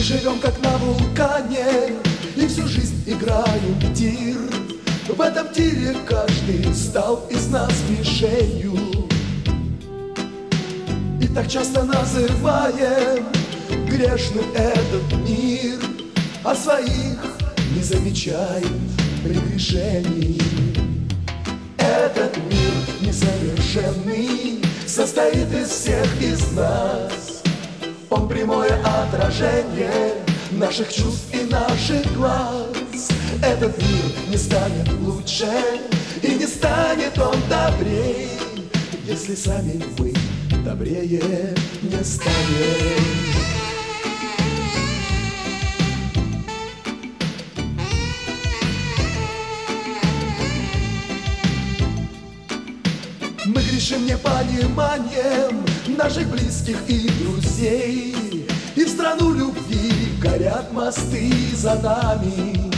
живем как на вулкане и всю жизнь играем в тир. В этом тире каждый стал из нас мишенью. И так часто называем грешным этот мир, а своих не замечаем прегрешений. Этот мир несовершенный состоит из всех из нас. Он прямое отражение наших чувств и наших глаз. Этот мир не станет лучше и не станет он добрее, если сами мы добрее не станем. Мы грешим непониманием наших близких и друзей, и в страну любви горят мосты за нами.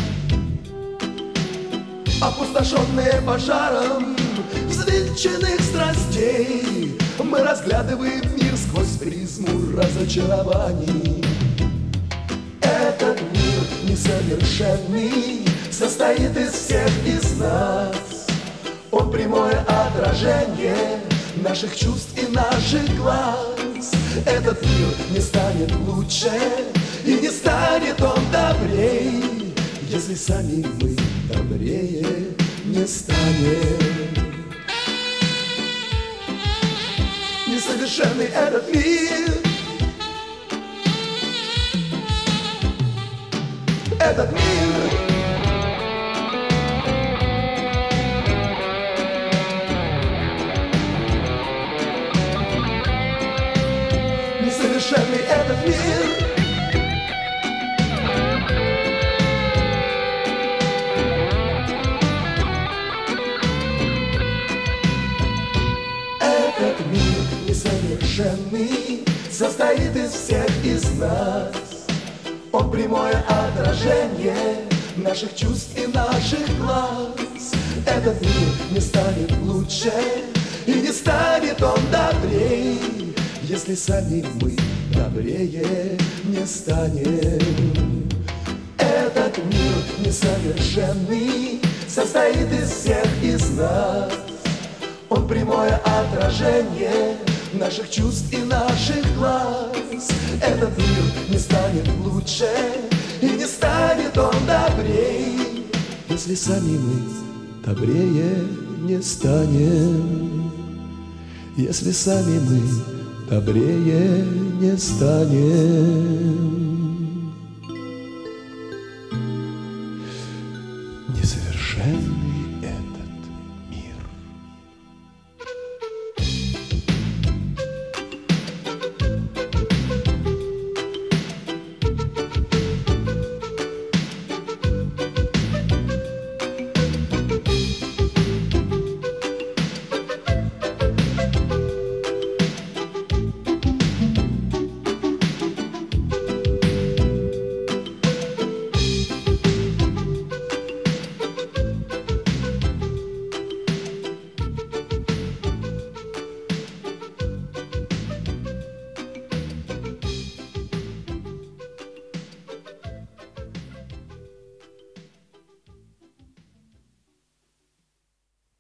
Опустошенные пожаром взвинченных страстей, мы разглядываем мир сквозь призму разочарований. Этот мир несовершенный состоит из всех из нас. Он прямое отражение наших чувств и наших глаз. Этот мир не станет лучше и не станет он добрее, если сами мы добрее не станем. Несовершенный этот мир, этот мир. Несовершенный этот мир. Этот мир несовершенный состоит из всех из нас. Он прямое отражение наших чувств и наших глаз. Этот мир не станет лучше и не станет он добрее, если сами мы добрее не станем. Этот мир несовершенный состоит из всех из нас. Он прямое отражение наших чувств и наших глаз. Этот мир не станет лучше и не станет он добрее, если сами мы добрее не станем. Если сами мы добрее не станем.